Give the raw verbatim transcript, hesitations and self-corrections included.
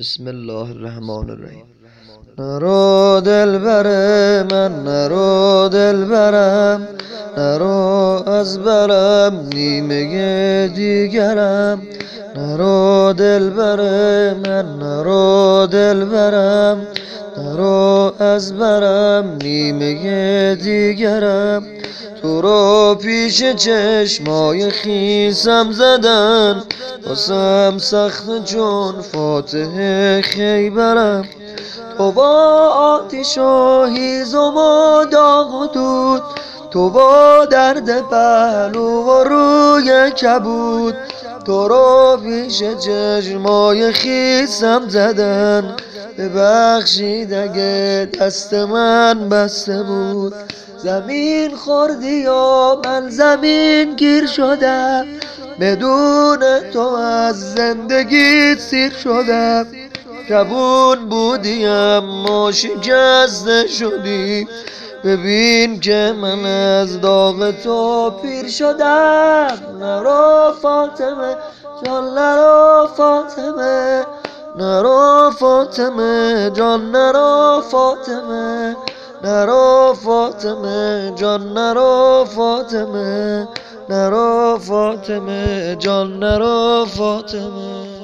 بسم الله الرحمن الرحیم. نرو دلبر من، نرو دلبرم، نرو از برم نیمه دیگرم. نرو دلبر من، نرو دلبرم، نرو از برم نیمه دیگرم. تو رو پیش چشمای خیسم زدن، واسم سخت چون فاتح خیبرم. تو با آتش و هیزم و داغ و دود، تو با درد پهلو و روی کبود. تو رو پیش چشمای خیسم زدن، ببخشید اگه دست من بسته بود. زمین خوردی و من زمین گیر شدم، بدون تو از زندگی سیر شدم. جوون بودی اما شکسته شدی، ببین که من از داغ تو پیر شدم. نرو فاطمه جان، نرو فاطمه، نرو فاطمه جان، نرو فاطمه، نرو فاطمه جان، نرو فاطمه، نرو فاطمه جان، نرو فاطمه.